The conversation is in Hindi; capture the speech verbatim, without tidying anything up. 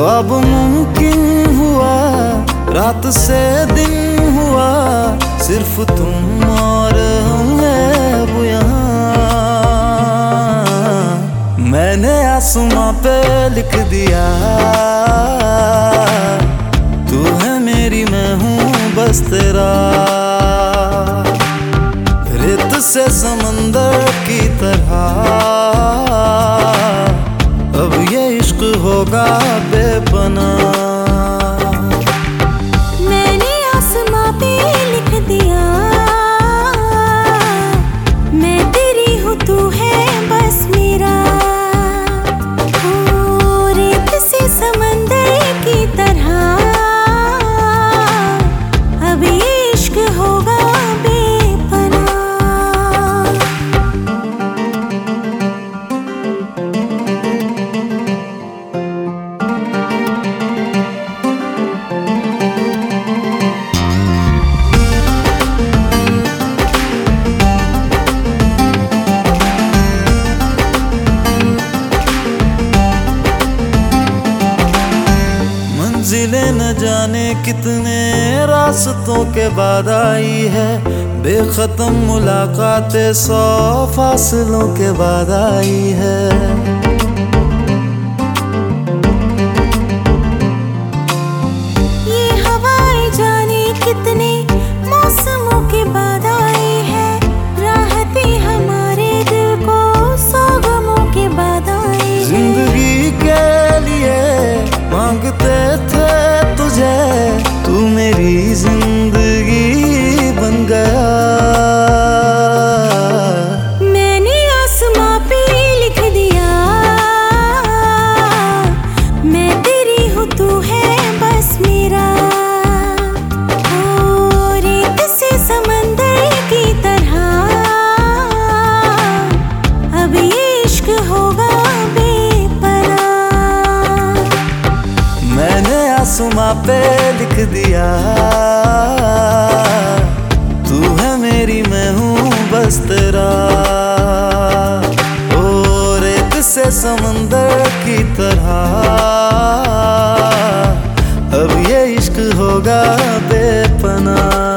ख्वाब मुमकिन हुआ, रात से दिन हुआ, सिर्फ तुम और हम हैं वो यहाँ। मैंने आसमां पे लिख दिया, तू है मेरी मैं हूँ बस तेरा। रेत से समंदर की तरह अब ये इश्क होगा बेपनाह। मैंने आसमां पे लिख दिया, मैं तेरी हूँ तू है बस मेरा। ओ रेत से समंदर की तरह अब ये इश्क होगा बेपनाह। मंजिलें न जाने कितने रास्तों के बाद आई है, बेखत्म मुलाकातें सौ फासलों के बाद आई है। ये हवाएं जाने कितने मौसमों के बाद आई है, राहतें हमारे दिल को सौ गमों के बाद आई है। जिंदगी के लिए मांगते थे तुझे, तू मेरी जिंदगी बन गया। मैंने आसमां पे लिख दिया, मैं तेरी हूँ तू है बस मेरा। ओ रेत से समंदर की तरह अब ये इश्क होगा बेपनाह। मैंने आसमां पे लिख दिया, तू है मेरी मैं हूँ बस तेरा। ओ रेत से समंदर की तरह अब ये इश्क होगा बेपनाह।